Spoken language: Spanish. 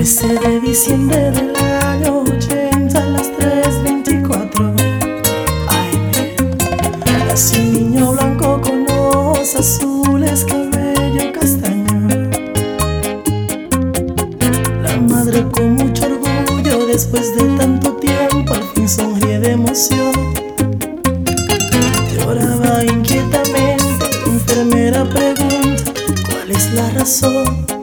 13 de diciembre del año 80 a las 3:24 AM, nació un niño blanco con ojos azules, cabello castaño. La madre con mucho orgullo, después de tanto tiempo, al fin sonríe de emoción. Lloraba inquietamente, la enfermera pregunta: ¿cuál es la razón?